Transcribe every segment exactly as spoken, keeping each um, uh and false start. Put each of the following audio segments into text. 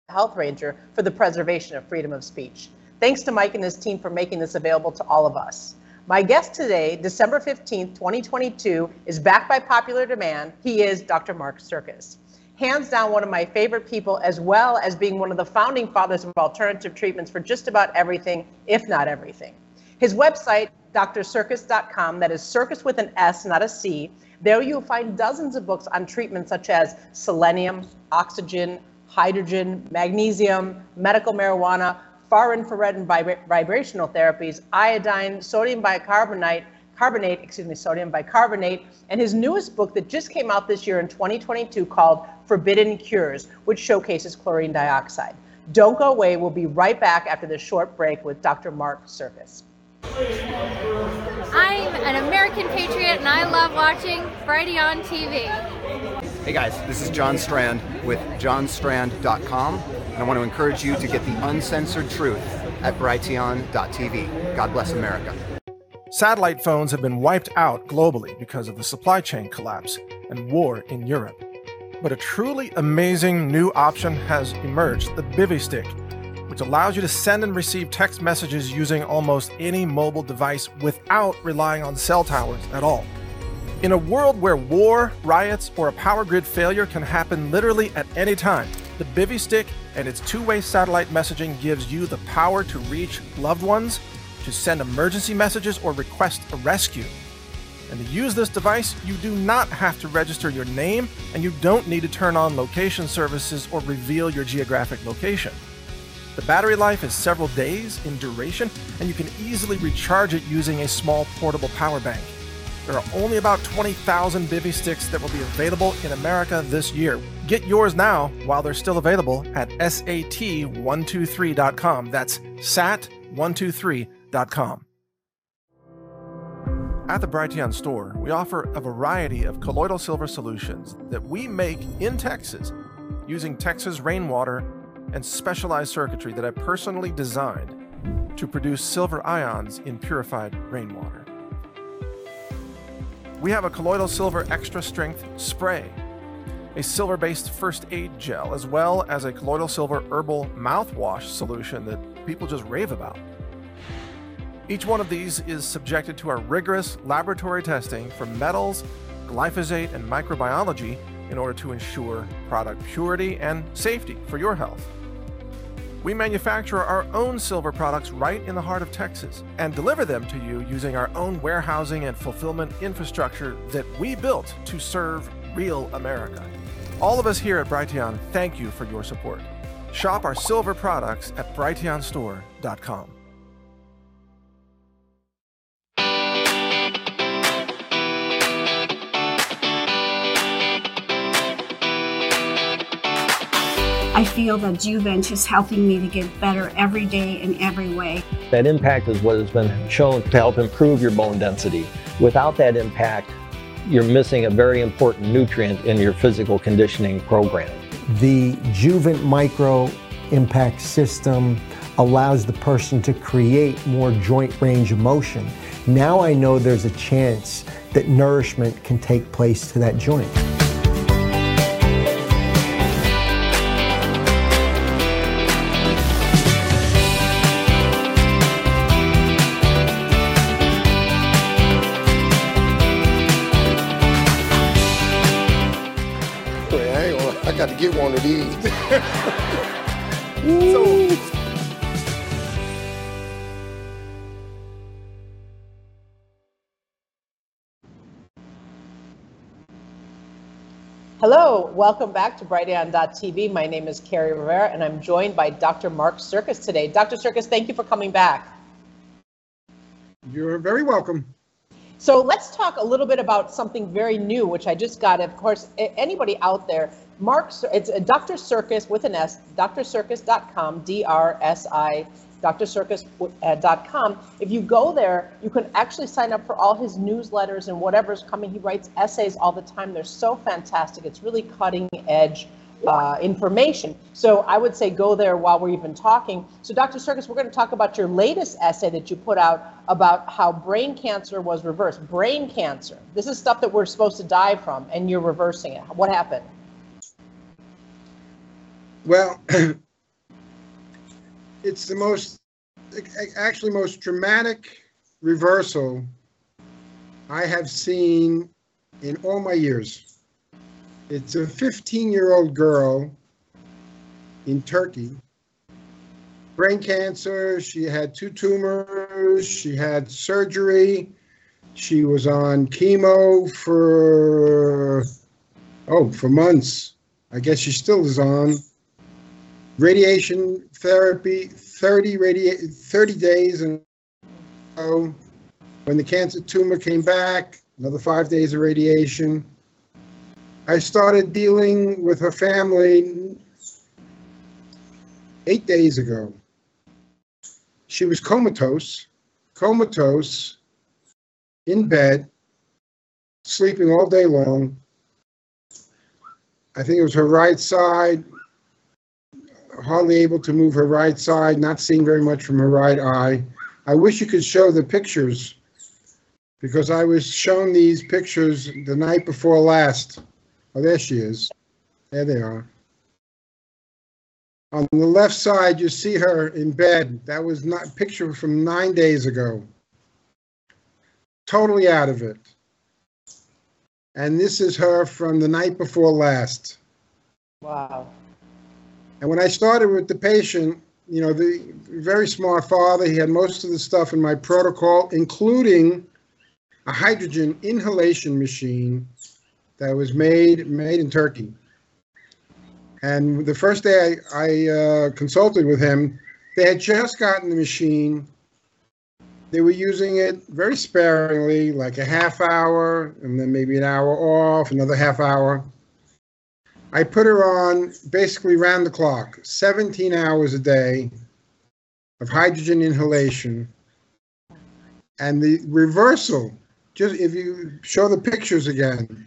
Health Ranger for the preservation of freedom of speech. Thanks to Mike and his team for making this available to all of us. My guest today, December fifteenth, twenty twenty-two, is back by popular demand. He is Doctor Mark Sircus. Hands down one of my favorite people, as well as being one of the founding fathers of alternative treatments for just about everything, if not everything. His website, D R sircus dot com, that is circus with an S, not a C. There you'll find dozens of books on treatments such as selenium, oxygen, hydrogen, magnesium, medical marijuana, far infrared and vibra- vibrational therapies, iodine, sodium bicarbonate, carbonate, excuse me, sodium bicarbonate, and his newest book that just came out this year in twenty twenty-two called Forbidden Cures, which showcases chlorine dioxide. Don't go away. We'll be right back after this short break with Doctor Mark Sircus. I'm an American patriot and I love watching Brighteon T V. Hey guys, this is John Strand with john strand dot com, and I want to encourage you to get the uncensored truth at brighteon dot t v. God bless America. Satellite phones have been wiped out globally because of the supply chain collapse and war in Europe. But a truly amazing new option has emerged, the BiviStick, which allows you to send and receive text messages using almost any mobile device without relying on cell towers at all. In a world where war, riots, or a power grid failure can happen literally at any time, the BiviStick and its two-way satellite messaging gives you the power to reach loved ones, to send emergency messages, or request a rescue. And to use this device, you do not have to register your name, and you don't need to turn on location services or reveal your geographic location. The battery life is several days in duration, and you can easily recharge it using a small portable power bank. There are only about twenty thousand BiviSticks that will be available in America this year. Get yours now while they're still available at S A T one two three dot com. That's S A T one two three dot com. At the Brighteon store, we offer a variety of colloidal silver solutions that we make in Texas using Texas rainwater and specialized circuitry that I personally designed to produce silver ions in purified rainwater. We have a colloidal silver extra strength spray, a silver-based first aid gel, as well as a colloidal silver herbal mouthwash solution that people just rave about. Each one of these is subjected to our rigorous laboratory testing for metals, glyphosate, and microbiology in order to ensure product purity and safety for your health. We manufacture our own silver products right in the heart of Texas and deliver them to you using our own warehousing and fulfillment infrastructure that we built to serve real America. All of us here at Brighteon thank you for your support. Shop our silver products at brighteon store dot com. I feel that Juvent is helping me to get better every day in every way. That impact is what has been shown to help improve your bone density. Without that impact, you're missing a very important nutrient in your physical conditioning program. The Juvent Micro Impact System allows the person to create more joint range of motion. Now I know there's a chance that nourishment can take place to that joint. I got to get one of these. So, hello, welcome back to brighteon dot t v. My name is Carrie Rivera, and I'm joined by Doctor Mark Sircus today. Doctor Sircus, thank you for coming back. You're very welcome. So let's talk a little bit about something very new, which I just got. Of course, anybody out there, Mark, it's a Doctor Sircus with an S, D R sircus dot com, D R S I, D R sircus dot com. If you go there, you can actually sign up for all his newsletters and whatever's coming. He writes essays all the time. They're so fantastic. It's really cutting edge uh, information. So I would say go there while we're even talking. So Doctor Sircus, we're going to talk about your latest essay that you put out about how brain cancer was reversed. Brain cancer. This is stuff that we're supposed to die from, and you're reversing it. What happened? Well, It's the most, actually most dramatic reversal I have seen in all my years. It's a fifteen-year-old girl in Turkey. Brain cancer, she had two tumors, she had surgery, she was on chemo for, oh, for months. I guess she still is on. Radiation therapy, thirty, radi- thirty days, and oh, when the cancer tumor came back, another five days of radiation. I started dealing with her family eight days ago. She was comatose, comatose, in bed, sleeping all day long. I think it was her right side, hardly able to move her right side, not seeing very much from her right eye. I wish you could show the pictures, because I was shown these pictures the night before last. Oh, there she is. There they are. On the left side, you see her in bed. That was not a picture from nine days ago. Totally out of it. And this is her from the night before last. Wow. And when I started with the patient, you know, the very smart father, he had most of the stuff in my protocol, including a hydrogen inhalation machine that was made made in Turkey. And the first day I, I uh, consulted with him, they had just gotten the machine. They were using it very sparingly, like a half hour, and then maybe an hour off, another half hour. I put her on basically round the clock, seventeen hours a day of hydrogen inhalation. And the reversal, just if you show the pictures again,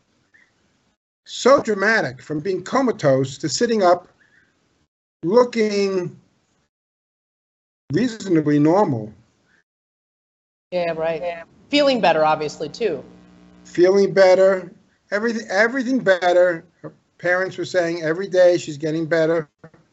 so dramatic, from being comatose to sitting up, looking reasonably normal. Yeah, right. Yeah. Feeling better, obviously, too. Feeling better, everything, everything better. Her parents were saying every day she's getting better.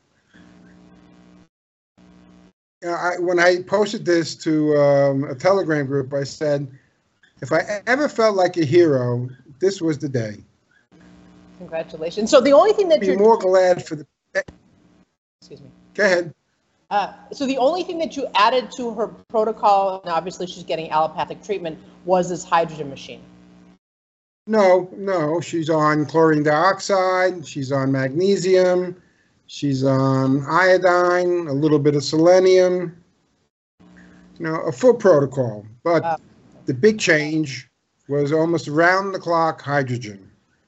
You know, I, when I posted this to um, a Telegram group, I said, if I ever felt like a hero, this was the day. Congratulations. So the only thing that I'd be you're more glad for the. Excuse me. Go ahead. Uh, so the only thing that you added to her protocol, and obviously she's getting allopathic treatment, was this hydrogen machine. No, no, she's on chlorine dioxide, she's on magnesium, she's on iodine, a little bit of selenium, you know, a full protocol. But uh, the big change was almost around the clock hydrogen.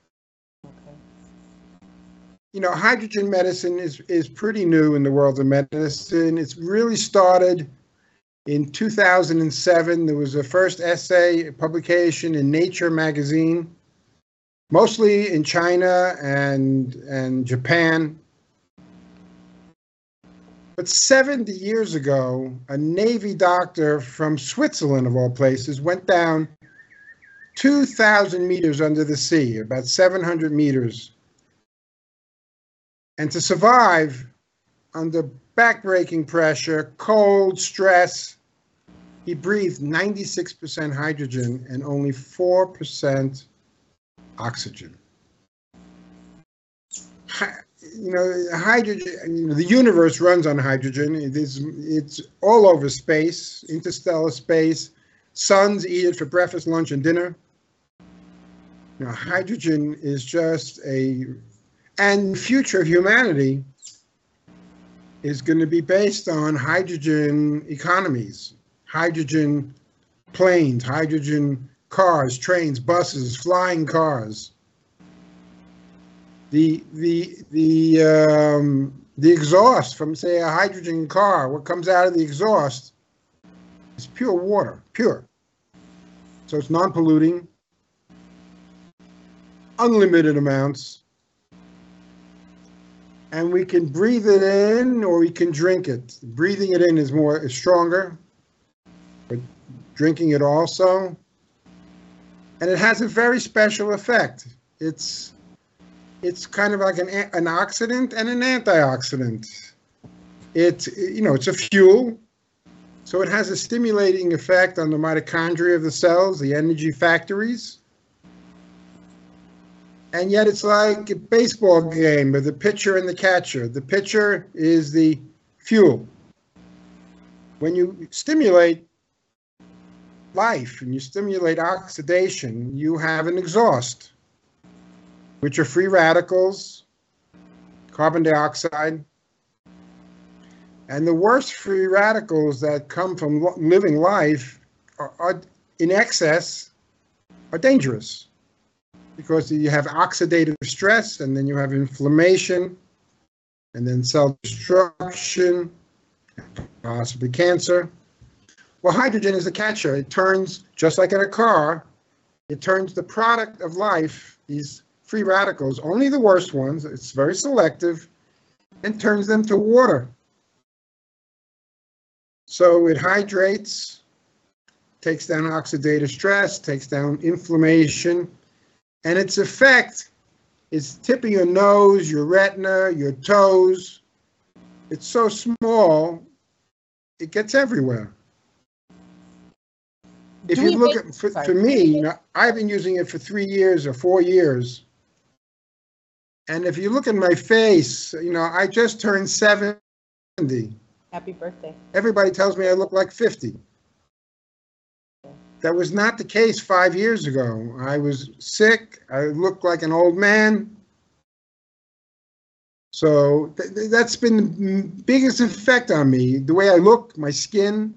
You know, hydrogen medicine is, is pretty new in the world of medicine. It's really started in two thousand seven. There was a first essay publication in Nature magazine, mostly in China and, and Japan. But seventy years ago, a Navy doctor from Switzerland, of all places, went down two thousand meters under the sea, about seven hundred meters. And to survive under backbreaking pressure, cold, stress, he breathed ninety-six percent hydrogen and only four percent oxygen. You know, hydrogen, you know, the universe runs on hydrogen. It is, it's all over space, interstellar space. Suns eat it for breakfast, lunch, and dinner. You know, hydrogen is just a... And the future of humanity is going to be based on hydrogen economies, hydrogen planes, hydrogen cars, trains, buses, flying cars. The the the um, the exhaust from, say, a hydrogen car, what comes out of the exhaust is pure water, pure. So it's non-polluting, unlimited amounts. And we can breathe it in or we can drink it. Breathing it in is more is stronger, but drinking it also. And it has a very special effect. It's it's kind of like an, an oxidant and an antioxidant. It, you know, it's a fuel, so it has a stimulating effect on the mitochondria of the cells, the energy factories. And yet it's like a baseball game with the pitcher and the catcher. The pitcher is the fuel. When you stimulate life and you stimulate oxidation, you have an exhaust, which are free radicals, carbon dioxide. And the worst free radicals that come from living life are, are in excess are dangerous, because you have oxidative stress, and then you have inflammation, and then cell destruction, possibly cancer. Well, hydrogen is the catcher. It turns, just like in a car, it turns the product of life, these free radicals, only the worst ones, it's very selective, and turns them to water. So it hydrates, takes down oxidative stress, takes down inflammation, and its effect is tip of your nose, your retina, your toes. It's so small, it gets everywhere. If Do you we look make- at, for, sorry. for me, you know, I've been using it for three years or four years. And if you look at my face, you know, I just turned seventy. Happy birthday. Everybody tells me I look like fifty. That was not the case five years ago. I was sick. I looked like an old man. So th- th- that's been the biggest effect on me, the way I look, my skin.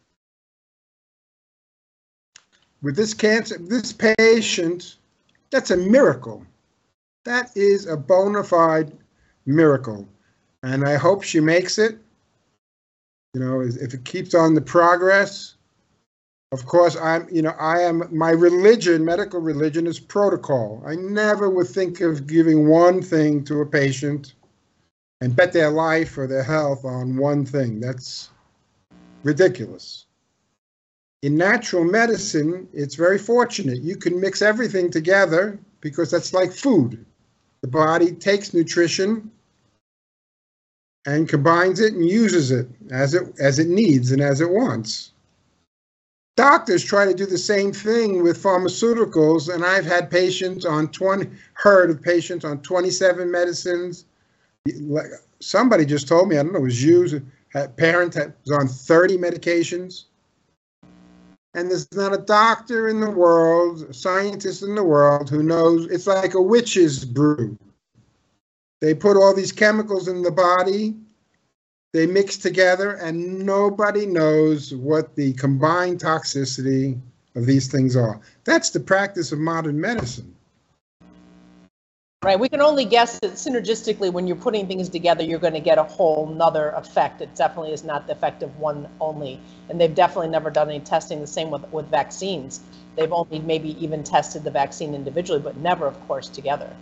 With this cancer, this patient, that's a miracle. That is a bona fide miracle. And I hope she makes it. You know, if it keeps on the progress. Of course, I'm, you know, I am, my religion, medical religion is protocol. I never would think of giving one thing to a patient and bet their life or their health on one thing. That's ridiculous. In natural medicine, it's very fortunate. You can mix everything together because that's like food. The body takes nutrition and combines it and uses it as it as it needs and as it wants. Doctors try to do the same thing with pharmaceuticals, and I've had patients on twenty, heard of patients on twenty-seven medicines. Somebody just told me, I don't know, it was you, a parent that was on thirty medications. And there's not a doctor in the world, a scientist in the world who knows. It's like a witch's brew. They put all these chemicals in the body, they mix together, and nobody knows what the combined toxicity of these things are. That's the practice of modern medicine. Right, we can only guess that synergistically, when you're putting things together, you're going to get a whole nother effect. It definitely is not the effect of one only. And they've definitely never done any testing. The same with, with vaccines. They've only maybe even tested the vaccine individually, but never, of course, together.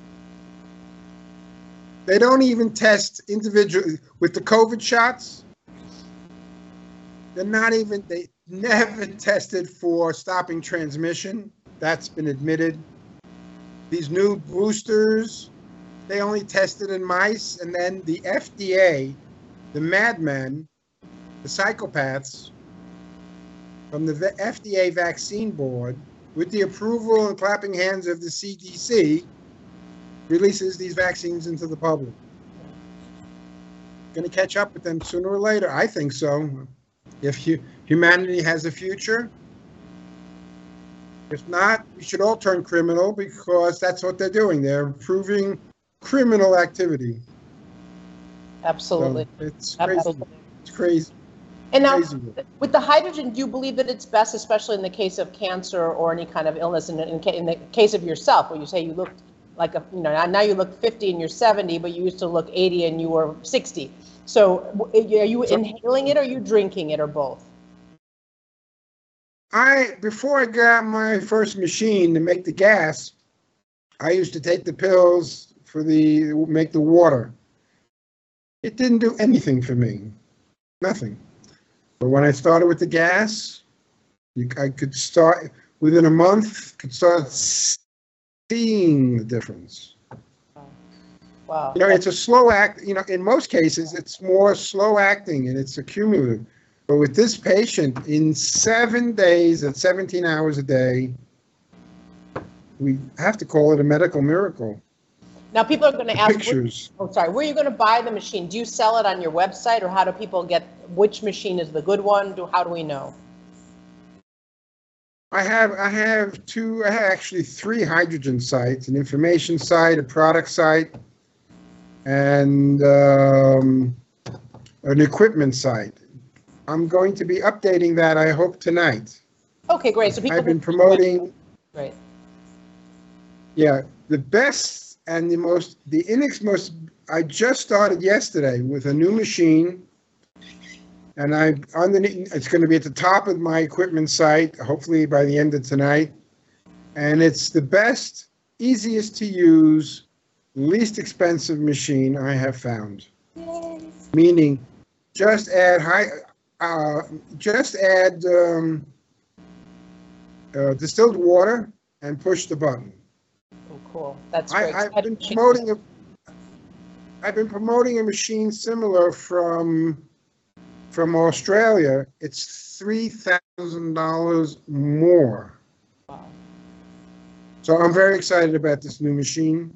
They don't even test individually with the COVID shots. They're not even, they never tested for stopping transmission. That's been admitted. These new boosters, they only tested in mice, and then the F D A, the madmen, the psychopaths from the F D A vaccine board, with the approval and clapping hands of the C D C, releases these vaccines into the public. Going to catch up with them sooner or later. I think so. If hu- humanity has a future. If not, we should all turn criminal, because that's what they're doing. They're approving criminal activity. Absolutely. So it's crazy. Absolutely. It's crazy. And now, Crazy. with the hydrogen, do you believe that it's best, especially in the case of cancer or any kind of illness, in, in, in the case of yourself, where you say you looked like a, you know, now you look fifty and you're seventy, but you used to look eighty and you were sixty. So are you So- inhaling it, or are you drinking it, or both? I, before I got my first machine to make the gas, I used to take the pills for the, make the water. It didn't do anything for me, nothing. But when I started with the gas, you, I could start, within a month, could start seeing the difference. Wow. You know, it's a slow act, you know, in most cases, it's more slow acting and it's accumulative. But with this patient, in seven days at seventeen hours a day, we have to call it a medical miracle. Now, people are going to ask, Pictures. oh, sorry, where are you going to buy the machine? Do you sell it on your website, or how do people get which machine is the good one? Do, how do we know? I have I have two, I have actually three hydrogen sites, an information site, a product site, and um, an equipment site. I'm going to be updating that, I hope, tonight. Okay, great. So people I've been promoting, Great. yeah, the best and the most, the inex most, I just started yesterday with a new machine, and I, underneath, it's going to be at the top of my equipment site, hopefully by the end of tonight, and it's the best, easiest to use, least expensive machine I have found. Yay. Meaning, just add high, uh, just add um, uh, distilled water and push the button. Oh, cool. That's I, great. I've been promoting a, I've been promoting a machine similar from from Australia. It's three thousand dollars more. Wow. So I'm very excited about this new machine.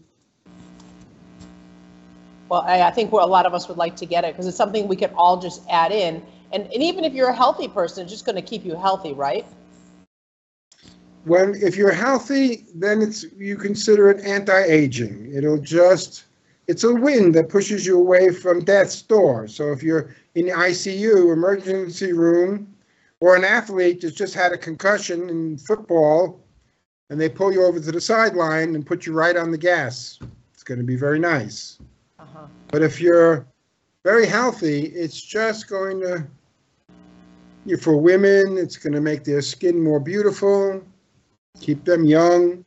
Well, I, I think a lot of us would like to get it because it's something we can all just add in. And, and even if you're a healthy person, it's just going to keep you healthy, right? When if you're healthy, then it's you consider it anti-aging. It'll just it's a wind that pushes you away from death's door. So if you're in the I C U, emergency room, or an athlete that's just had a concussion in football, and they pull you over to the sideline and put you right on the gas, it's going to be very nice. Uh-huh. But if you're very healthy, it's just going to, for women, it's going to make their skin more beautiful, keep them young.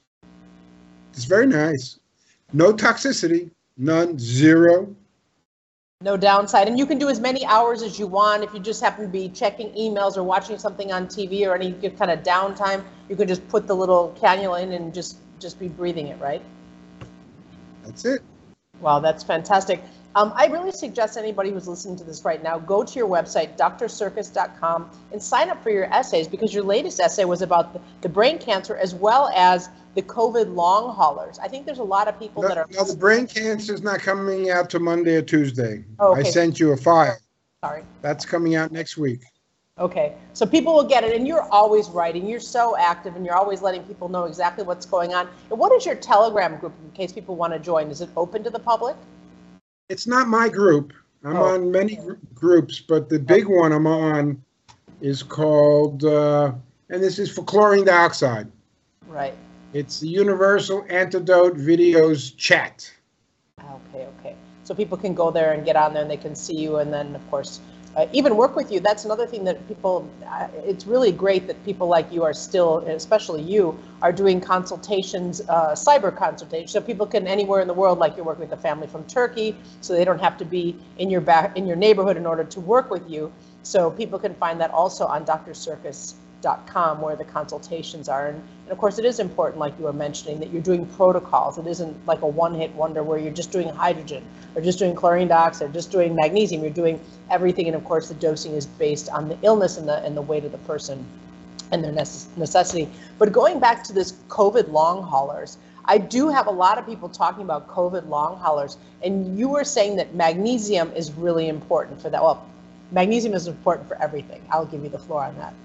It's very nice. No toxicity, none, zero. No downside. And you can do as many hours as you want. If you just happen to be checking emails or watching something on T V or any kind of downtime, you can just put the little cannula in and just, just be breathing it, right? That's it. Wow, that's fantastic. Um, I really suggest anybody who's listening to this right now, go to your website, D R circus dot com, and sign up for your essays, because your latest essay was about the, the brain cancer as well as the COVID long haulers. I think there's a lot of people No, that are... no, the brain cancer is not coming out till Monday or Tuesday. Oh, okay. I sent you a file. Sorry. That's coming out next week. Okay, so people will get it, and you're always writing. You're so active, and you're always letting people know exactly what's going on. And what is your Telegram group, in case people want to join? Is it open to the public? It's not my group. I'm Oh. on many gr- groups, but the big one I'm on is called, uh, and this is for chlorine dioxide. Right. It's the Universal Antidote Videos Chat. Okay, okay. So people can go there and get on there, and they can see you, and then, of course, uh, even work with you. That's another thing that people, uh, it's really great that people like you are still, especially you, are doing consultations, uh, cyber consultations. So people can, anywhere in the world, like you're working with a family from Turkey, so they don't have to be in your back, in your neighborhood in order to work with you. So people can find that also on D R circus dot com, where the consultations are. And, and of course, it is important, like you were mentioning, that you're doing protocols. It isn't like a one-hit wonder where you're just doing hydrogen or just doing chlorine dioxide, or just doing magnesium. You're doing everything, and of course, the dosing is based on the illness and the and the weight of the person and their necess- necessity. But going back to this COVID long haulers, I do have a lot of people talking about COVID long haulers, and you were saying that magnesium is really important for that. Well, magnesium is important for everything. I'll give you the floor on that.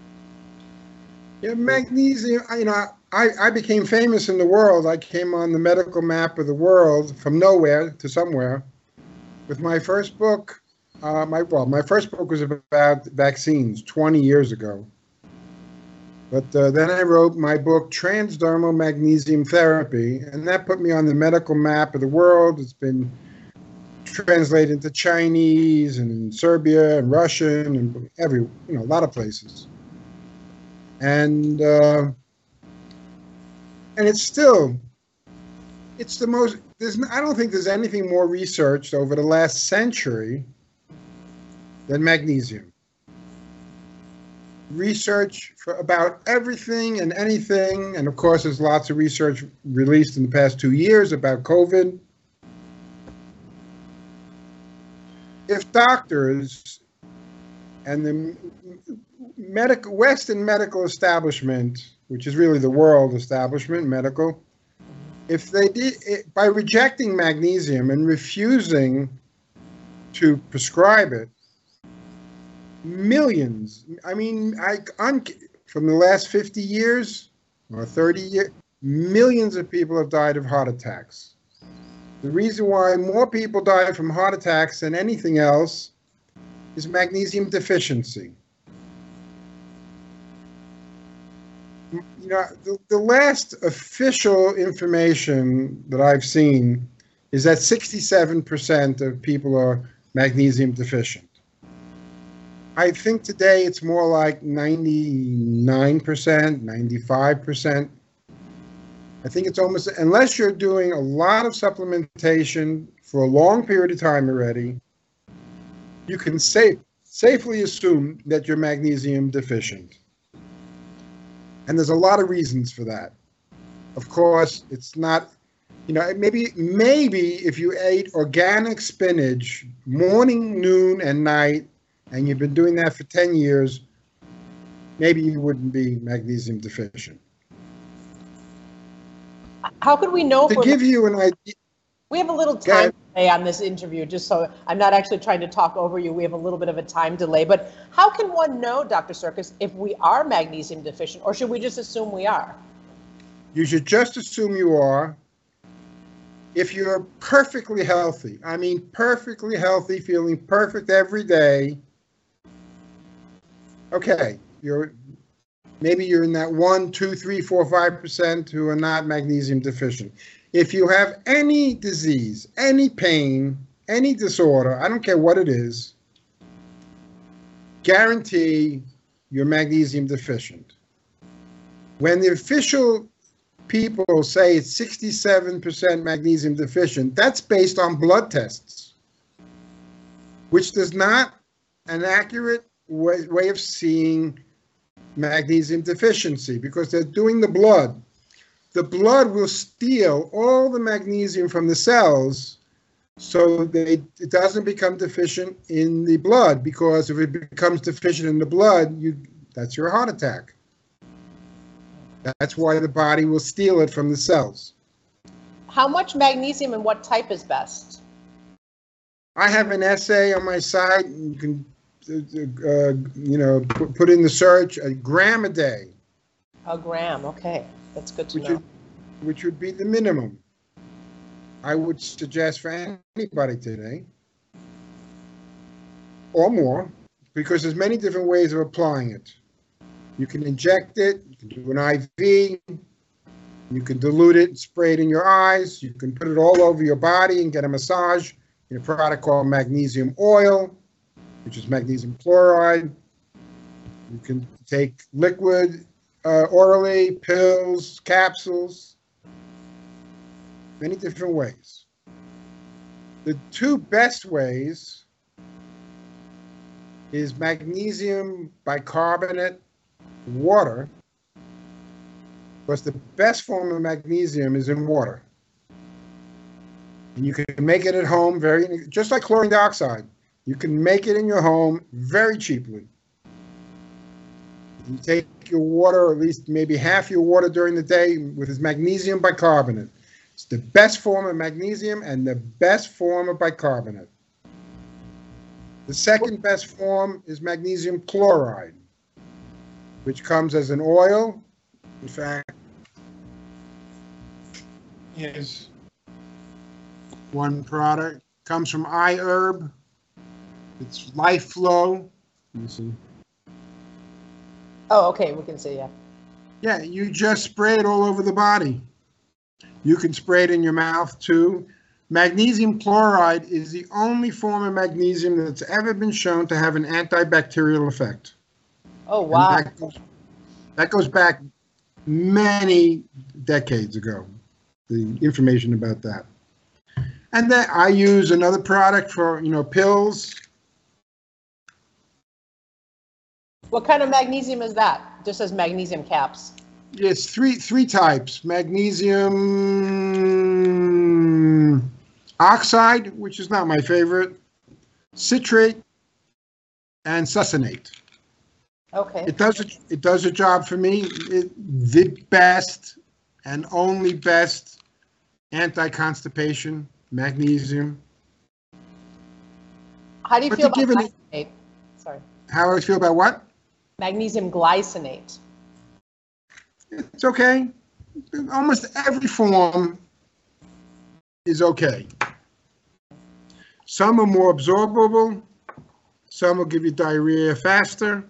Yeah, magnesium, you know, I, I became famous in the world. I came on the medical map of the world from nowhere to somewhere with my first book. Uh, my well, my first book was about vaccines twenty years ago. But uh, then I wrote my book, Transdermal Magnesium Therapy, and that put me on the medical map of the world. It's been translated into Chinese and in Serbia and Russian and every, you know, a lot of places. And uh, and it's still, it's the most, there's, I don't think there's anything more researched over the last century than magnesium. Research for about everything and anything, and of course there's lots of research released in the past two years about COVID. if doctors and the medical Western medical establishment, which is really the world establishment, medical, if they did it, by rejecting magnesium and refusing to prescribe it, millions, I mean, I, un, from the last fifty years or thirty years, millions of people have died of heart attacks. The reason why more people die from heart attacks than anything else is magnesium deficiency. You know, the, the last official information that I've seen is that sixty-seven percent of people are magnesium deficient. I think today it's more like ninety-nine percent, ninety-five percent. I think it's almost, unless you're doing a lot of supplementation for a long period of time already, you can safe, safely assume that you're magnesium deficient. And there's a lot of reasons for that. Of course, it's not, you know, maybe, maybe if you ate organic spinach morning, noon, and night, and you've been doing that for ten years, maybe you wouldn't be magnesium deficient. How could we know? To give you an idea. We have a little time delay on this interview, just so I'm not actually trying to talk over you. We have a little bit of a time delay, but how can one know, Doctor Sircus, if we are magnesium deficient, or should we just assume we are? You should just assume you are. If you're perfectly healthy, I mean perfectly healthy, feeling perfect every day, okay, you're maybe you're in that one, two, three, four, five percent who are not magnesium deficient. If you have any disease, any pain, any disorder, I don't care what it is, guarantee you're magnesium deficient. When the official people say it's sixty-seven percent magnesium deficient, that's based on blood tests, which does not an accurate way, way of seeing magnesium deficiency, because they're doing the blood. The blood will steal all the magnesium from the cells so that it doesn't become deficient in the blood, because if it becomes deficient in the blood, you that's your heart attack. That's why the body will steal it from the cells. How much magnesium and what type is best? I have an essay on my site. You can, uh, you know, put, put in the search, a gram a day. A gram, okay. That's good to which know. Would, which would be the minimum. I would suggest for anybody today, or more, because there's many different ways of applying it. You can inject it, you can do an I V, you can dilute it and spray it in your eyes, you can put it all over your body and get a massage in a product called magnesium oil, which is magnesium chloride. You can take liquid uh, orally, pills, capsules, many different ways. The two best ways is magnesium bicarbonate water, because the best form of magnesium is in water. And you can make it at home very, just like chlorine dioxide. You can make it in your home very cheaply. You take your water, or at least maybe half your water during the day, with this magnesium bicarbonate. It's the best form of magnesium and the best form of bicarbonate. The second best form is magnesium chloride, which comes as an oil. In fact, is one product. Comes from iHerb. It's Life Flow. You see. Oh, okay, we can see, yeah. Yeah, you just spray it all over the body. You can spray it in your mouth too. Magnesium chloride is the only form of magnesium that's ever been shown to have an antibacterial effect. Oh, wow. That goes, that goes back many decades ago, the information about that. And then I use another product for, you know, pills. What kind of magnesium is that? Just as magnesium caps. It's three three types. Magnesium oxide, which is not my favorite. citrate, and succinate. Okay. It does it, it does a job for me. It, the best and only best anti-constipation, magnesium. How do you But feel to about give it- glycinate? Sorry. How I feel about what? Magnesium glycinate. It's okay. Almost every form is okay. Some are more absorbable. Some will give you diarrhea faster.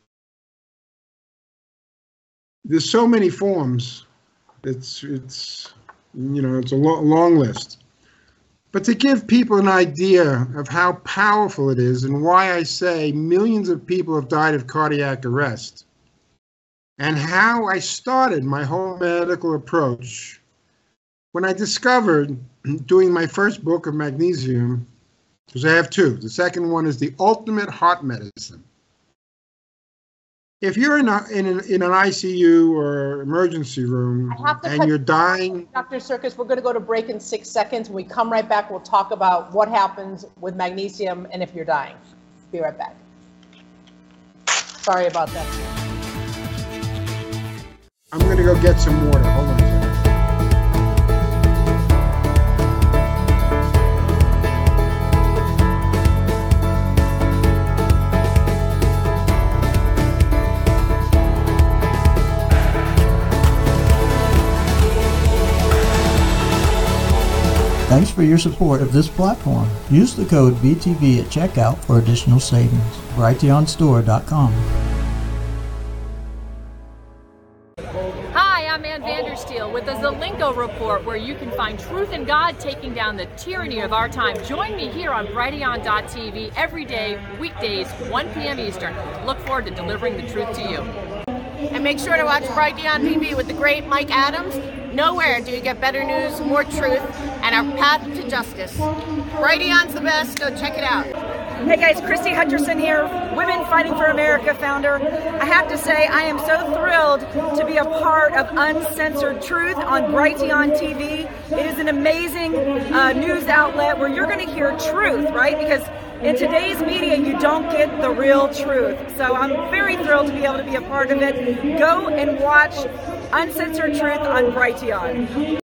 There's so many forms. It's, it's you know, it's a lo- long list. But to give people an idea of how powerful it is and why I say millions of people have died of cardiac arrest, and how I started my whole medical approach when I discovered, doing my first book of magnesium, because I have two. The second one is The Ultimate Heart Medicine. If you're in, a, in, an, in an I C U or emergency room I have to and cut- you're dying, Doctor Circus, we're going to go to break in six seconds. When we come right back, we'll talk about what happens with magnesium and if you're dying. Be right back. Sorry about that. I'm going to go get some water. Hold on a second. Thanks for your support of this platform. Use the code B T V at checkout for additional savings. Brighteon Store dot com. Hi, I'm Ann Vandersteel with the Zelenko Report, where you can find truth in God taking down the tyranny of our time. Join me here on Brighteon dot T V every day, weekdays, one p m Eastern. Look forward to delivering the truth to you. And make sure to watch Brighteon T V with the great Mike Adams. Nowhere do you get better news, more truth, and our path to justice. Brighteon's the best. Go check it out. Hey guys, Christy Hutcherson here, Women Fighting for America founder. I have to say I am so thrilled to be a part of Uncensored Truth on Brighteon T V. It is an amazing uh, news outlet where you're going to hear truth, right? Because in today's media, you don't get the real truth. So I'm very thrilled to be able to be a part of it. Go and watch Uncensored Truth on Brighteon.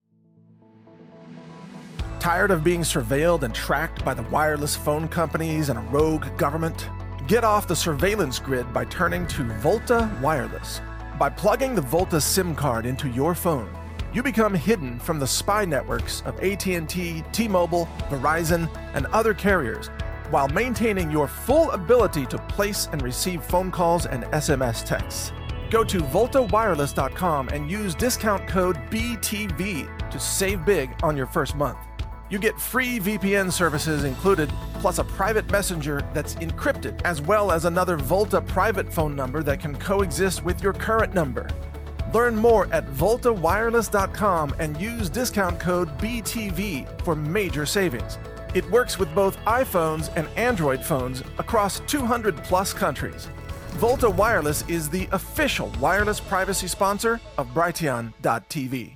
Tired of being surveilled and tracked by the wireless phone companies and a rogue government? Get off the surveillance grid by turning to Volta Wireless. By plugging the Volta SIM card into your phone, you become hidden from the spy networks of A T and T, T-Mobile, Verizon, and other carriers, while maintaining your full ability to place and receive phone calls and S M S texts. Go to Volta Wireless dot com and use discount code B T V to save big on your first month. You get free V P N services included, plus a private messenger that's encrypted, as well as another Volta private phone number that can coexist with your current number. Learn more at Volta Wireless dot com and use discount code B T V for major savings. It works with both iPhones and Android phones across two hundred plus countries. Volta Wireless is the official wireless privacy sponsor of Brighteon dot T V.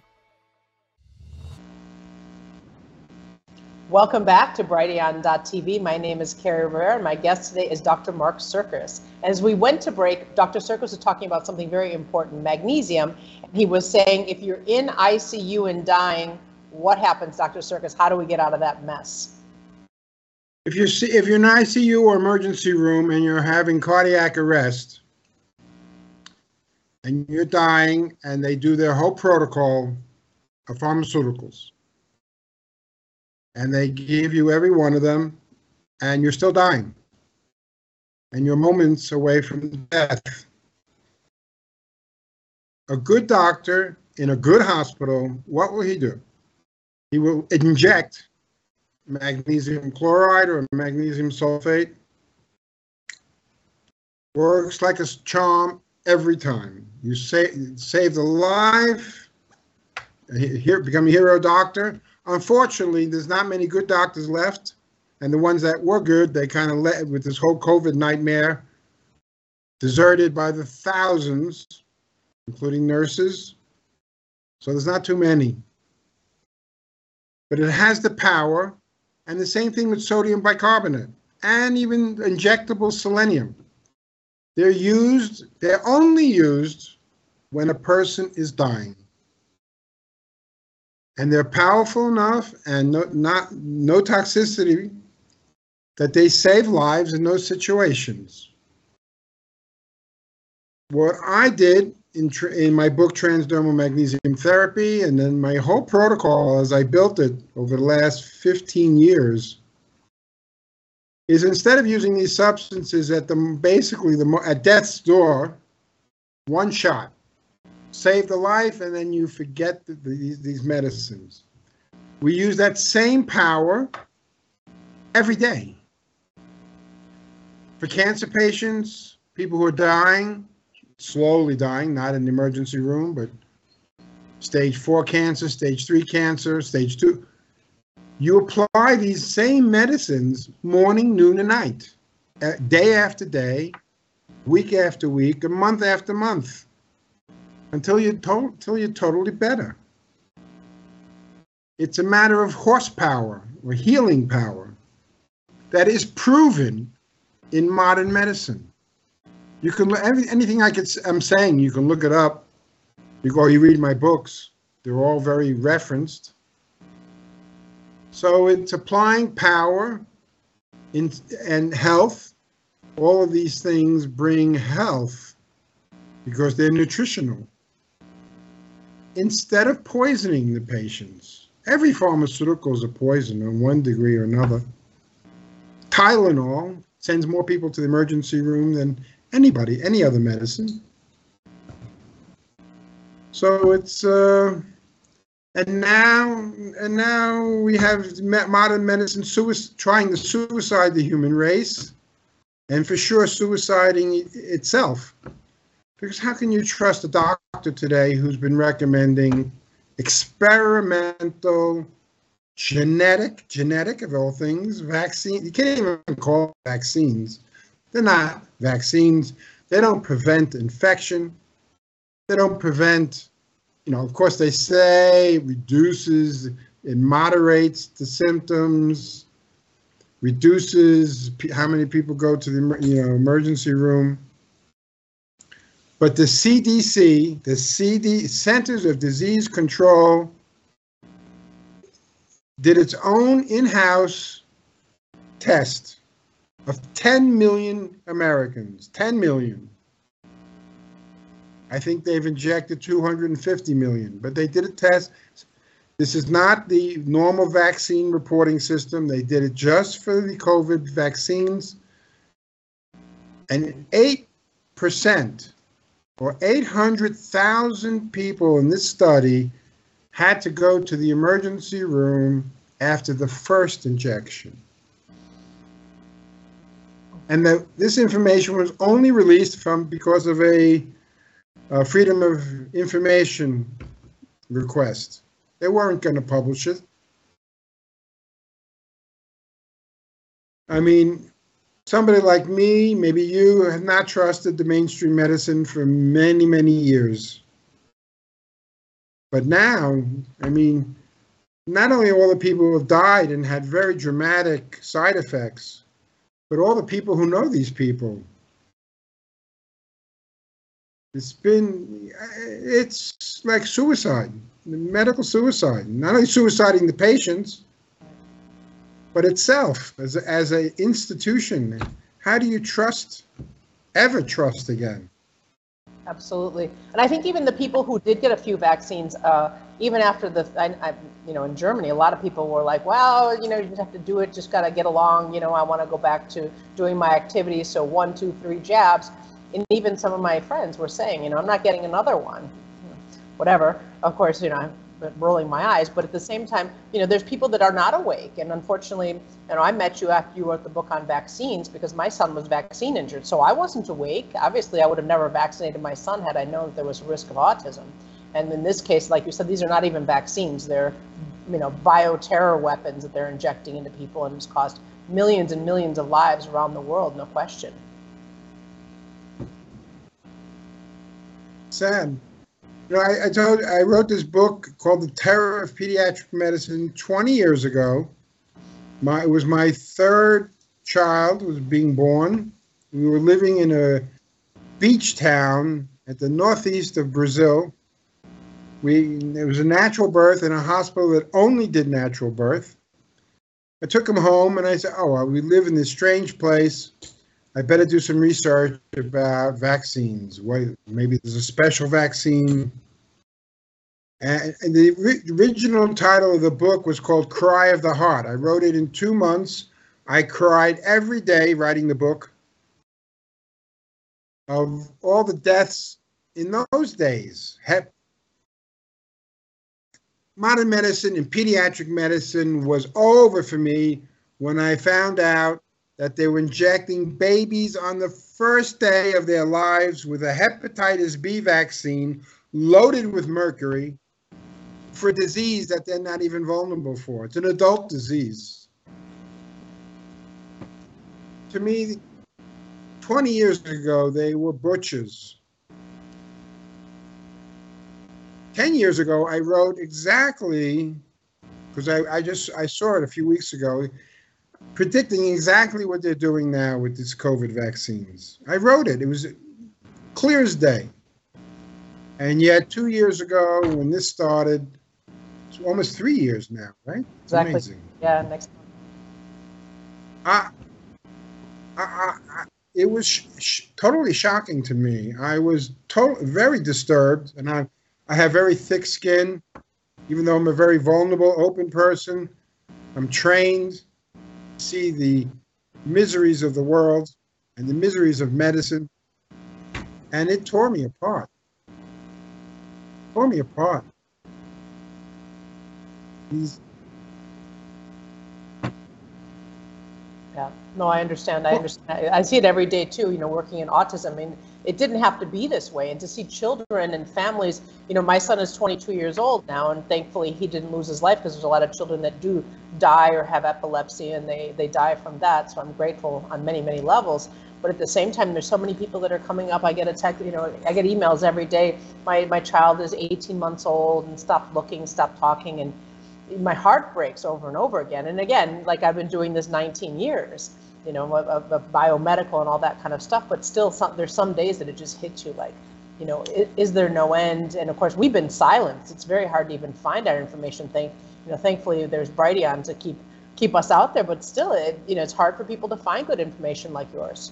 Welcome back to Brighteon dot T V. My name is Carrie Rivera, and my guest today is Doctor Mark Circus. As we went to break, Doctor Circus was talking about something very important, magnesium. He was saying, if you're in I C U and dying, what happens, Doctor Circus? How do we get out of that mess? If you're, if you're in an I C U or emergency room and you're having cardiac arrest and you're dying and they do their whole protocol of pharmaceuticals and they give you every one of them and you're still dying and you're moments away from death, a good doctor in a good hospital, what will he do? He will inject magnesium chloride or magnesium sulfate. Works like a charm every time. You save, save the life, here, become a hero doctor. Unfortunately, there's not many good doctors left, and the ones that were good, they kind of let, with this whole COVID nightmare, deserted by the thousands, including nurses. So there's not too many. But it has the power. And the same thing with sodium bicarbonate. and even injectable selenium. They're used, they're only used when a person is dying. And they're powerful enough and no, not, no toxicity that they save lives in those situations. What I did in, in my book, Transdermal Magnesium Therapy, and then my whole protocol as I built it over the last fifteen years, is instead of using these substances at the basically the at death's door, one shot, save the life, and then you forget the, the, these medicines. We use that same power every day. For cancer patients, people who are dying, slowly dying, not in the emergency room, but stage four cancer, stage three cancer, stage two, you apply these same medicines morning, noon, and night, day after day, week after week, and month after month, until you're, to until you're totally better. It's a matter of horsepower or healing power that is proven in modern medicine. You can every, anything I could, I'm saying, you can look it up. You go, you read my books. They're all very referenced. So it's applying power in, and health. All of these things bring health because they're nutritional. Instead of poisoning the patients, every pharmaceutical is a poison in one degree or another. Tylenol sends more people to the emergency room than anybody, any other medicine. So it's, uh, and now, and now we have modern medicine suicide, trying to suicide the human race, and for sure suiciding itself. Because how can you trust a doctor today who's been recommending experimental, genetic, genetic of all things, vaccine? You can't even call it vaccines. They're not vaccines. They don't prevent infection. They don't prevent, you know, of course they say it reduces, it moderates the symptoms, reduces how many people go to the, you know, emergency room. But the C D C, the C D, Centers of Disease Control, did its own in-house test of ten million Americans, ten million. I think they've injected two hundred fifty million, but they did a test. This is not the normal vaccine reporting system. They did it just for the COVID vaccines. And eight percent, or eight hundred thousand people in this study had to go to the emergency room after the first injection. And the, this information was only released from because of a, a Freedom of Information request. They weren't going to publish it. I mean, somebody like me, maybe you, have not trusted the mainstream medicine for many, many years. But now, I mean, not only all the people who have died and had very dramatic side effects, but all the people who know these people. It's been, it's like suicide, medical suicide. Not only suiciding the patients, but itself as a, as an institution. How do you trust, ever trust again? Absolutely. And I think even the people who did get a few vaccines, uh, even after the, I, I, you know, in Germany, a lot of people were like, well, you know, you just have to do it, just got to get along. You know, I want to go back to doing my activities. So one, two, three jabs. And even some of my friends were saying, you know, I'm not getting another one, whatever. Of course, you know, I'm rolling my eyes, but at the same time, you know, there's people that are not awake. And unfortunately, you know, I met you after you wrote the book on vaccines because my son was vaccine injured. So I wasn't awake. Obviously, I would have never vaccinated my son had I known that there was a risk of autism. And in this case, like you said, these are not even vaccines. They're, you know, bioterror weapons that they're injecting into people, and it's cost millions and millions of lives around the world, no question. Sad. You know, I, I told I wrote this book called The Terror of Pediatric Medicine twenty years ago. My, it was my third child was being born. We were living in a beach town at the northeast of Brazil. We, it was a natural birth in a hospital that only did natural birth. I took him home and I said, oh, well, we live in this strange place. I better do some research about vaccines. What, maybe there's a special vaccine. And, and the original title of the book was called Cry of the Heart. I wrote it in two months. I cried every day writing the book of all the deaths in those days. Hep- Modern medicine and pediatric medicine was over for me when I found out that they were injecting babies on the first day of their lives with a hepatitis B vaccine loaded with mercury for a disease that they're not even vulnerable for. It's an adult disease. To me, twenty years ago, they were butchers. ten years ago, I wrote exactly, because I, I just, I saw it a few weeks ago, predicting exactly what they're doing now with these COVID vaccines. I wrote it. It was clear as day. And yet, two years ago, when this started, it's almost three years now, right? It's exactly. Amazing. Yeah, next month. I, I, I, I, it was sh- sh- totally shocking to me. I was to- very disturbed, and I, I have very thick skin, even though I'm a very vulnerable, open person. I'm trained to see the miseries of the world and the miseries of medicine, and it tore me apart. It tore me apart. These Yeah, no, I understand. I understand. I see it every day too, you know, working in autism. I mean, it didn't have to be this way. And to see children and families, you know, my son is twenty-two years old now, and thankfully he didn't lose his life, because there's a lot of children that do die or have epilepsy, and they, they die from that. So I'm grateful on many, many levels. But at the same time, there's so many people that are coming up. I get a text, you know, I get emails every day. My, my child is eighteen months old and stopped looking, stopped talking, and my heart breaks over and over again. And again, like I've been doing this nineteen years, you know, of, of biomedical and all that kind of stuff, but still some, there's some days that it just hits you like, you know, is, is there no end? And of course, we've been silenced. It's very hard to even find our information. Thank, you know, thankfully there's Brighteon to keep keep us out there, but still, it, you know, it's hard for people to find good information like yours.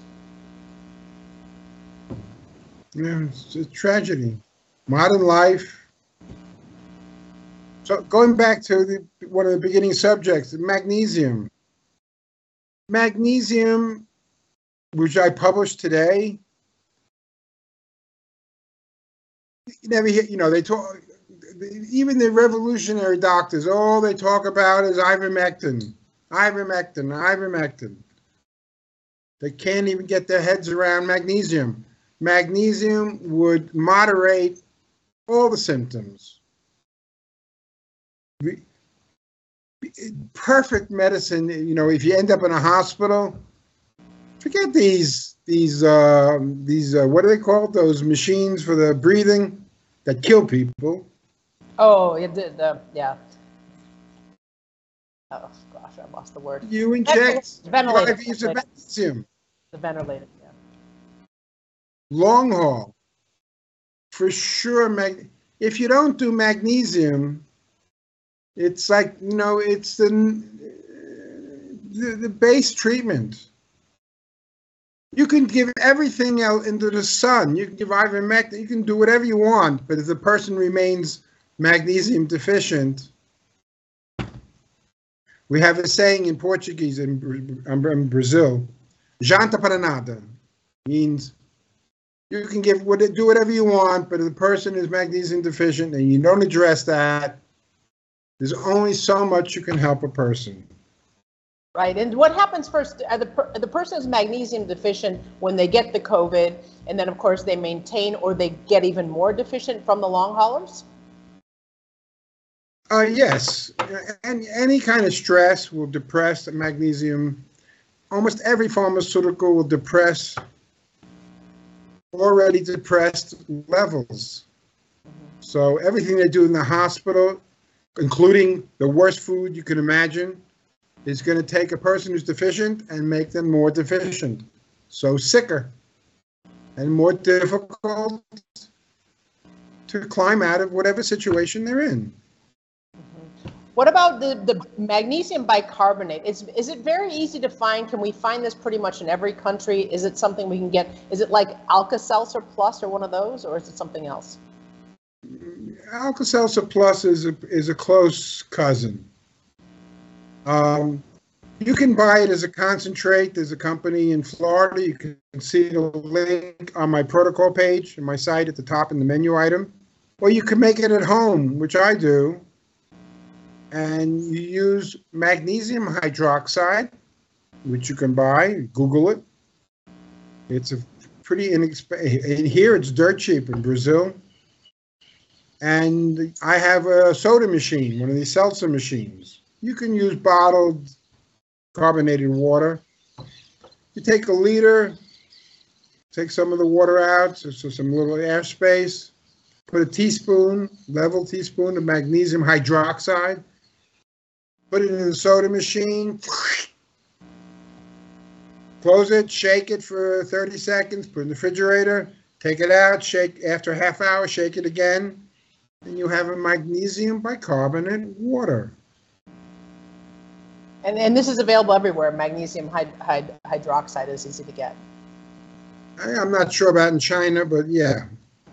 Yeah, it's a tragedy. Modern life. So going back to the, one of the beginning subjects, magnesium. Magnesium, which I published today, you never hear, you know, they talk, even the revolutionary doctors, all they talk about is ivermectin, ivermectin, ivermectin. They can't even get their heads around magnesium. Magnesium would moderate all the symptoms. Perfect medicine. You know, if you end up in a hospital, forget these these uh, these uh, what are they called? Those machines for the breathing that kill people. Oh, it did the yeah. Oh gosh, I lost the word. You inject ventilator. five years of magnesium. The ventilator. Yeah. Long haul, for sure. Mag- if you don't do magnesium, it's like, you know, it's the, the the base treatment. You can give everything out into the sun. You can give ivermectin. You can do whatever you want. But if the person remains magnesium deficient, we have a saying in Portuguese in, in Brazil, "Janta para nada," means you can give do whatever you want, but if the person is magnesium deficient and you don't address that, there's only so much you can help a person. Right, and what happens first? Are the per, the person is magnesium deficient when they get the COVID, and then of course they maintain or they get even more deficient from the long haulers? Uh, yes, and any kind of stress will depress the magnesium. Almost every pharmaceutical will depress already depressed levels. So everything they do in the hospital, including the worst food you can imagine, is going to take a person who's deficient and make them more deficient, so sicker and more difficult to climb out of whatever situation they're in. What about the, the magnesium bicarbonate? Is, is it very easy to find? Can we find this pretty much in every country? Is it something we can get? Is it like Alka-Seltzer Plus or one of those, or is it something else? Alka-Seltzer Plus is a, is a close cousin. Um, you can buy it as a concentrate. There's a company in Florida. You can see the link on my protocol page on my site at the top in the menu item. Or you can make it at home, which I do. And you use magnesium hydroxide, which you can buy. Google it. It's a pretty inexpensive. In here, it's dirt cheap in Brazil. And I have a soda machine, one of these seltzer machines. You can use bottled carbonated water. You take a liter, take some of the water out, so, so some little airspace. Put a teaspoon, level teaspoon of magnesium hydroxide. Put it in the soda machine, close it, shake it for thirty seconds, put it in the refrigerator, take it out, shake after a half hour, shake it again, and you have a magnesium bicarbonate water. And, and this is available everywhere. Magnesium hyd hyd hydroxide is easy to get. I, I'm not sure about in China, but yeah.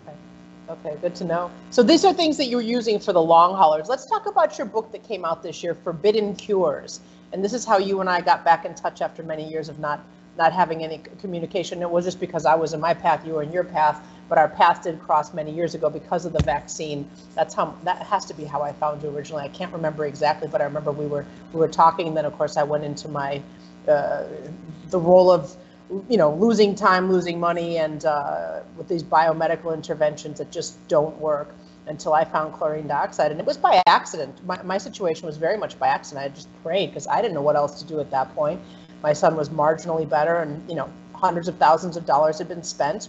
Okay, good to know. So these are things that you're using for the long haulers. Let's talk about your book that came out this year, Forbidden Cures. And this is how you and I got back in touch after many years of not, not having any communication. It was just because I was in my path, you were in your path, but our paths did cross many years ago because of the vaccine. That's how, that has to be how I found you originally. I can't remember exactly, but I remember we were, we were talking, and then of course I went into my, uh, the role of, you know, losing time, losing money, and uh, with these biomedical interventions that just don't work, until I found chlorine dioxide. And it was by accident. My, my situation was very much by accident. I just prayed because I didn't know what else to do at that point. My son was marginally better, and, you know, hundreds of thousands of dollars had been spent.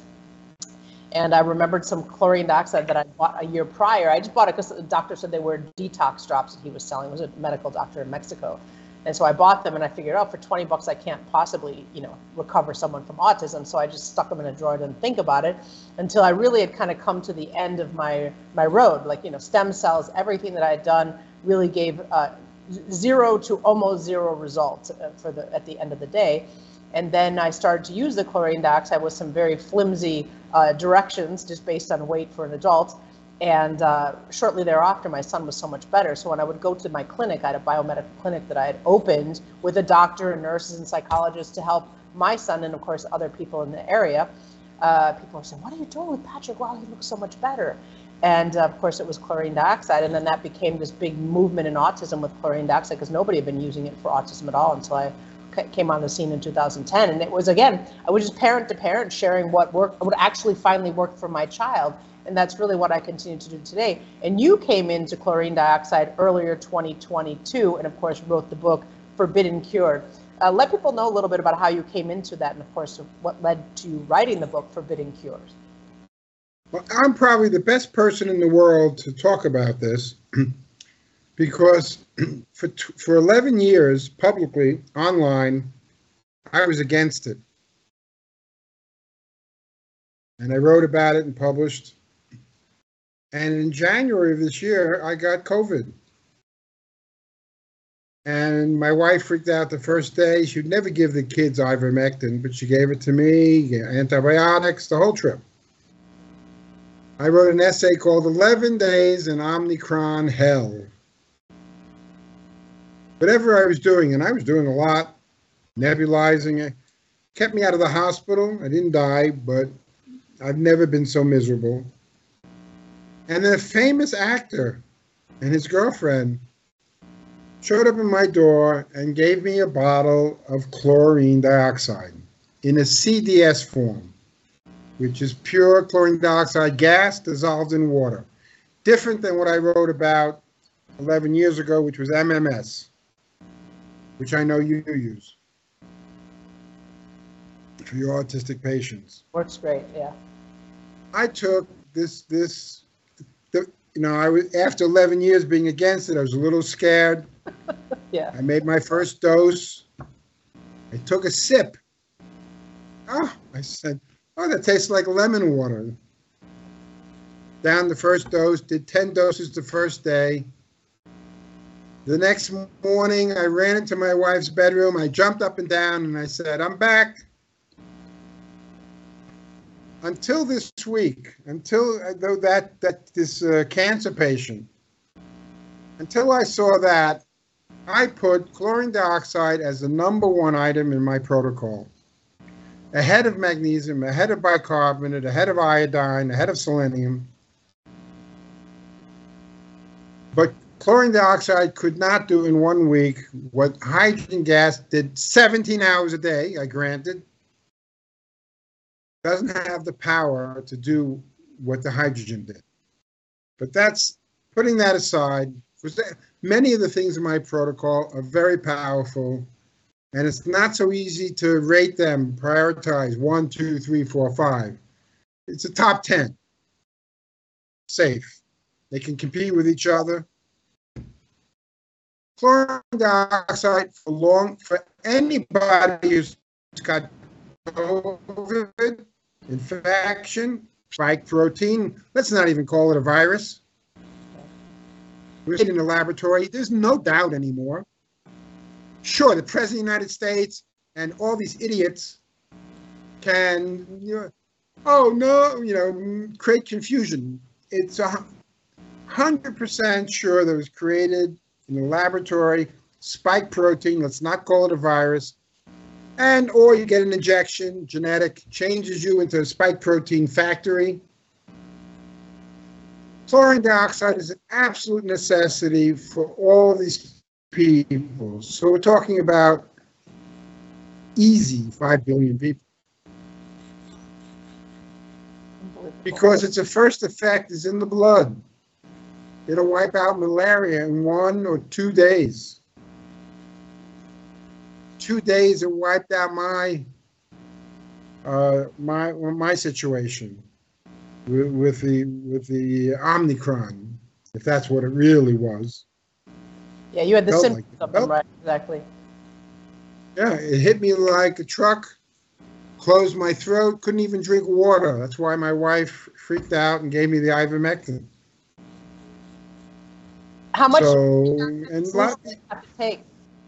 And I remembered some chlorine dioxide that I bought a year prior. I just bought it because the doctor said they were detox drops that he was selling. It was a medical doctor in Mexico. And so I bought them, and I figured, oh, for twenty bucks, I can't possibly, you know, recover someone from autism. So I just stuck them in a drawer, didn't think about it, until I really had kind of come to the end of my, my road. Like, you know, stem cells, everything that I had done really gave uh, zero to almost zero results for the, at the end of the day. And then I started to use the chlorine dioxide with some very flimsy uh, directions, just based on weight for an adult. And uh, shortly thereafter, my son was so much better. So when I would go to my clinic, I had a biomedical clinic that I had opened with a doctor and nurses and psychologists to help my son, and of course other people in the area. Uh, people were saying, "What are you doing with Patrick? Wow, he looks so much better." And uh, of course it was chlorine dioxide. And then that became this big movement in autism with chlorine dioxide, because nobody had been using it for autism at all until I came on the scene in two thousand ten. And it was, again, I was just parent to parent sharing what worked, what actually finally worked for my child. And that's really what I continue to do today. And you came into chlorine dioxide earlier twenty twenty-two, and of course wrote the book Forbidden Cure. Uh, let people know a little bit about how you came into that, and of course what led to writing the book Forbidden Cures. Well, I'm probably the best person in the world to talk about this, because for for eleven years, publicly, online, I was against it. And I wrote about it and published. And in January of this year, I got COVID. And my wife freaked out the first day. She'd never give the kids ivermectin, but she gave it to me, antibiotics, the whole trip. I wrote an essay called eleven days in Omicron Hell. Whatever I was doing, and I was doing a lot, nebulizing it, kept me out of the hospital. I didn't die, but I've never been so miserable. And then a famous actor and his girlfriend showed up at my door and gave me a bottle of chlorine dioxide in a C D S form, which is pure chlorine dioxide gas dissolved in water. Different than what I wrote about eleven years ago, which was M M S, which I know you use for your autistic patients. Works great, yeah. I took this, this, the, you know, I was after eleven years being against it, I was a little scared. Yeah. I made my first dose. I took a sip. Oh, I said, oh, that tastes like lemon water. Down the first dose, did ten doses the first day. The next morning, I ran into my wife's bedroom. I jumped up and down, and I said, I'm back. Until this week, until uh, though that, that this uh, cancer patient, until I saw that, I put chlorine dioxide as the number one item in my protocol. Ahead of magnesium, ahead of bicarbonate, ahead of iodine, ahead of selenium. But chlorine dioxide could not do in one week what hydrogen gas did seventeen hours a day, I granted. Doesn't have the power to do what the hydrogen did. But that's, putting that aside, because many of the things in my protocol are very powerful, and it's not so easy to rate them, prioritize one, two, three, four, five. It's a top ten. Safe. They can compete with each other. Chlorine dioxide for long, for anybody who's got COVID, infection, spike protein, let's not even call it a virus. We're in the laboratory. There's no doubt anymore. Sure, the President of the United States and all these idiots can, you know, oh no, you know, create confusion. It's a hundred percent sure that it was created in the laboratory. Spike protein, let's not call it a virus. And or you get an injection, genetic, changes you into a spike protein factory. Chlorine dioxide is an absolute necessity for all these people. So we're talking about easy five billion people. Because its a first effect is in the blood. It'll wipe out malaria in one or two days. Two days it wiped out my uh, my my situation with, with the with the Omicron, if that's what it really was. Yeah, you had the Felt symptoms like of them, right? Exactly. Yeah, it hit me like a truck, closed my throat, couldn't even drink water. That's why my wife freaked out and gave me the ivermectin. How much So, did and you lot, have to take?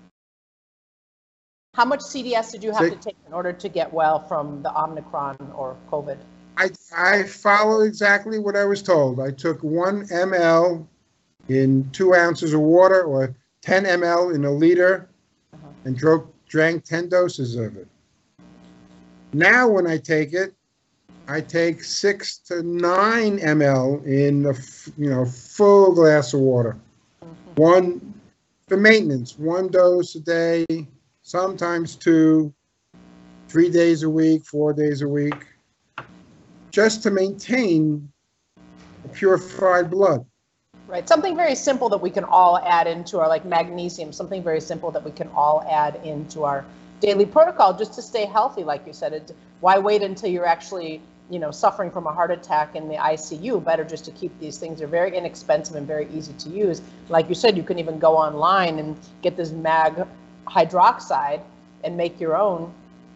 How much C D S did you have Say- to take in order to get well from the Omicron or COVID? I, I followed exactly what I was told. I took one milliliter in two ounces of water or ten milliliters in a liter and dro- drank ten doses of it. Now when I take it, I take six to nine milliliters in a f- you know full glass of water. One for maintenance, one dose a day, sometimes two, three days a week, four days a week, just to maintain a purified blood. Right, something very simple that we can all add into our, like magnesium, something very simple that we can all add into our daily protocol just to stay healthy, like you said. It, why wait until you're actually, you know, suffering from a heart attack in the I C U? Better just to keep these things. They're very inexpensive and very easy to use. Like you said, you can even go online and get this mag hydroxide and make your own.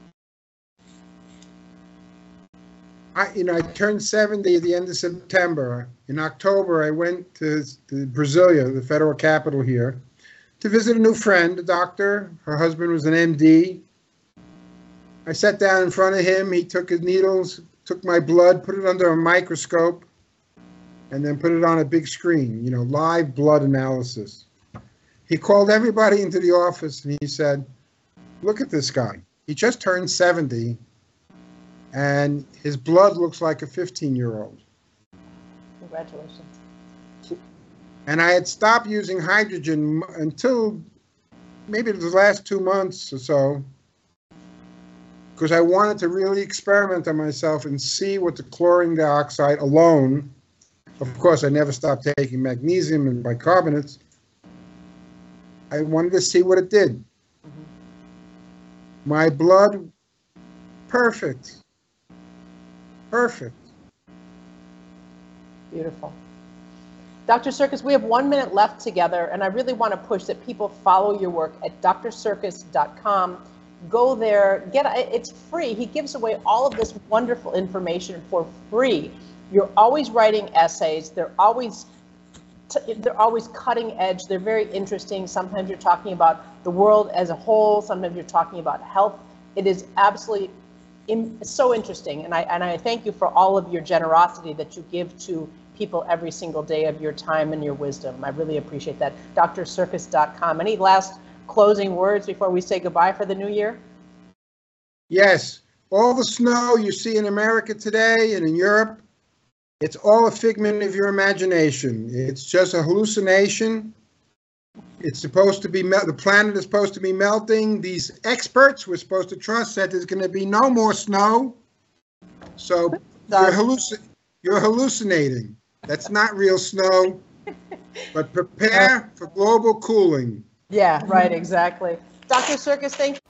I, you know, I turned seventy at the end of September. In October, I went to, to Brasilia, the federal capital here, to visit a new friend, a doctor. Her husband was an M D. I sat down in front of him. He took his needles, took my blood, put it under a microscope, and then put it on a big screen, you know, live blood analysis. He called everybody into the office and he said, look at this guy. He just turned seventy. And his blood looks like a fifteen-year-old. Congratulations. And I had stopped using hydrogen until maybe the last two months or so, because I wanted to really experiment on myself and see what the chlorine dioxide alone, of course, I never stopped taking magnesium and bicarbonates. I wanted to see what it did. Mm-hmm. My blood, perfect. Perfect. Beautiful. Doctor Circus, we have one minute left together, and I really want to push that people follow your work at d r circus dot com. Go there, get it's free. He gives away all of this wonderful information for free. You're always writing essays. They're always they're always cutting edge. They're very interesting. Sometimes you're talking about the world as a whole. Sometimes you're talking about health. It is absolutely in, so interesting, and I and I thank you for all of your generosity that you give to people every single day of your time and your wisdom. I really appreciate that. d r circus dot com. Any last closing words before we say goodbye for the new year? Yes. All the snow you see in America today and in Europe, it's all a figment of your imagination. It's just a hallucination. It's supposed to be, the planet is supposed to be melting. These experts we're supposed to trust said there's going to be no more snow. So you're, halluc- you're hallucinating. That's not real snow, but prepare for global cooling. Yeah, right, exactly. Doctor Circus, thank you.